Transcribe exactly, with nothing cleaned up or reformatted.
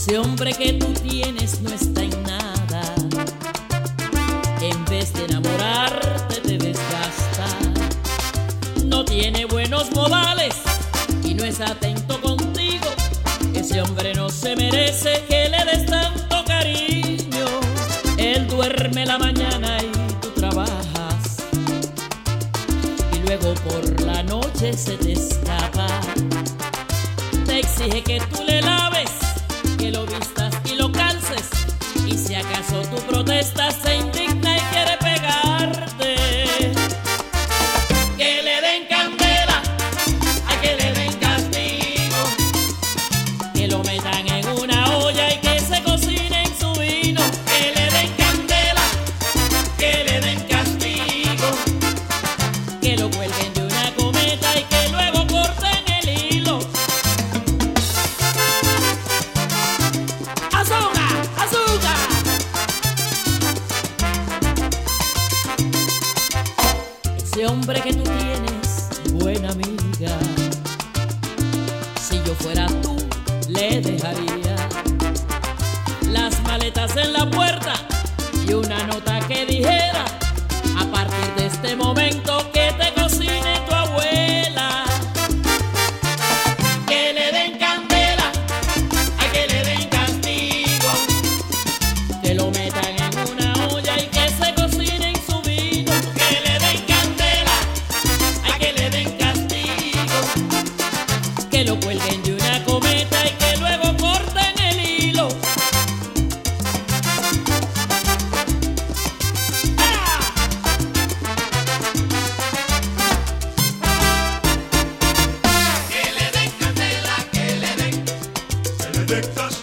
Ese hombre que tú tienes no está en nada. En vez de enamorarte te desgasta. No tiene buenos modales y no es atento contigo. Ese hombre no se merece que le des tanto cariño. Él duerme la mañana y tú trabajas, y luego por la noche se te escapa. Te exige que tú le laves, que lo vistas y lo calces, y si acaso tú protestas se indigna y quiere pegarte. Que le den candela, a que le den castigo, que lo metan en una olla y que se cocine en su vino. Que le den candela, que le den castigo, que lo cuelguen de una cometa y que luego corten el hilo. ¡Azúcar! ¡Azúcar! Ese hombre que tú tienes, buena amiga, si yo fuera tú, le dejaría las maletas en la puerta y una nota que dijera: a partir de este momento que te cocine tu abuela. Que le den candela, a que le den castigo, que lo metan en una olla y que se cocine en su vino. Que le den candela, a que le den castigo, que lo cuelguen de una cometa y que luego corten el hilo. Que le den candela, que le den, que le den castigo.